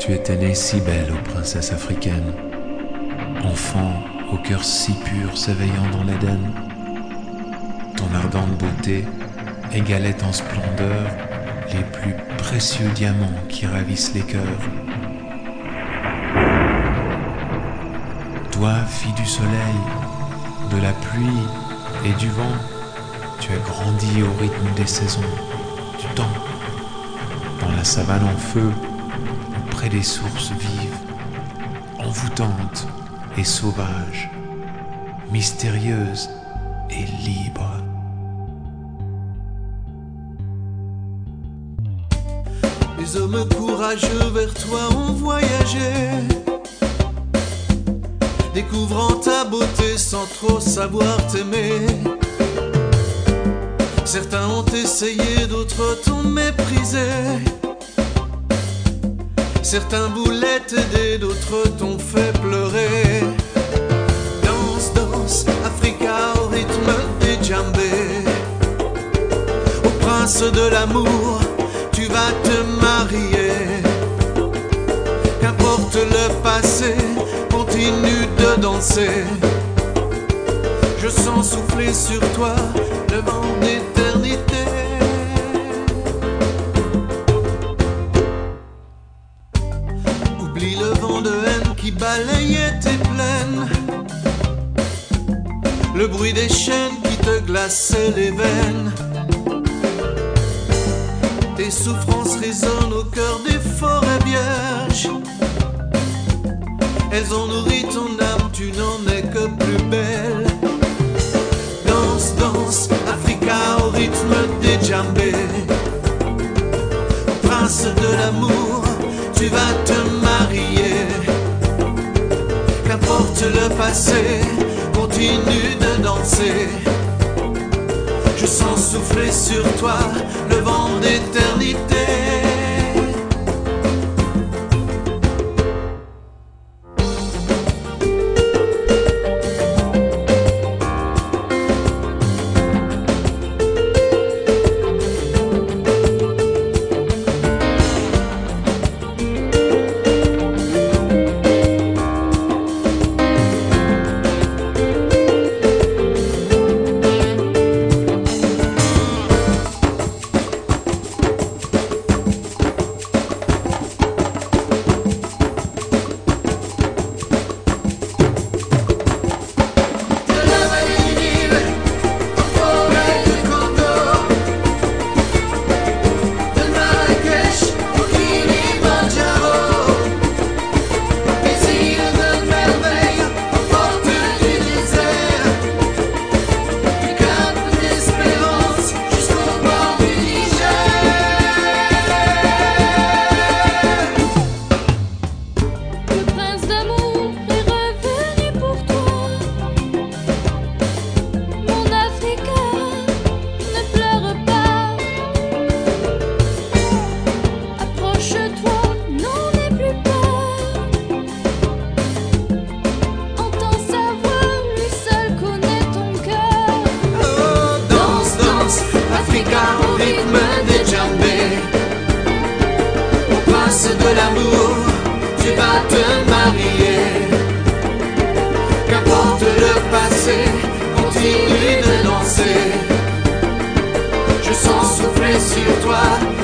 Tu étais née si belle, ô princesse africaine, enfant au cœur si pur s'éveillant dans l'Éden. Ton ardente beauté égalait en splendeur les plus précieux diamants qui ravissent les cœurs. Toi, fille du soleil, de la pluie et du vent, tu as grandi au rythme des saisons, du temps, dans la savane en feu, près des sources vives, envoûtantes et sauvages, mystérieuses et libres. Les hommes courageux vers toi ont voyagé, découvrant ta beauté sans trop savoir t'aimer. Certains ont essayé, d'autres t'ont méprisé. Certains voulaient t'aider, d'autres t'ont fait pleurer. Danse, danse, Africa au rythme des djembés. Au prince de l'amour, tu vas te marier. Qu'importe le passé, continue de danser. Je sens souffler sur toi le vent d'éternité. Oublie le vent de haine qui balayait tes plaines, le bruit des chaînes qui te glaçaient les veines. Tes souffrances résonnent au cœur des forêts vierges. Elles ont nourri ton âme, tu n'en es que plus belle. Danse, danse, Africa au rythme des djembés. Prince de l'amour, tu vas te marier. Qu'importe le passé, continue de danser. Je sens souffler sur toi le vent d'éternité. De l'amour, tu vas te marier. Qu'importe le passé, continue de danser. Je sens souffler sur toi